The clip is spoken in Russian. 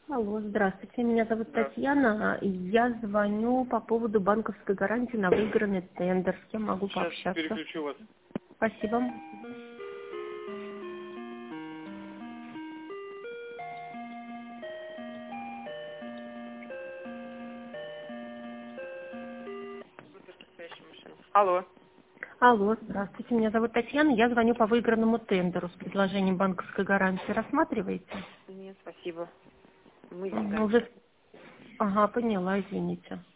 Алло, здравствуйте, меня зовут Да. Татьяна. Я звоню по поводу банковской гарантии на выигранный тендер. С кем могу Сейчас пообщаться? переключу вас. Спасибо. Алло. Алло, здравствуйте, меня зовут Татьяна. Я звоню по выигранному тендеру с предложением банковской гарантии. Рассматриваете? Нет, спасибо. Мы не Мгм, знаем. Ага, поняла, извините.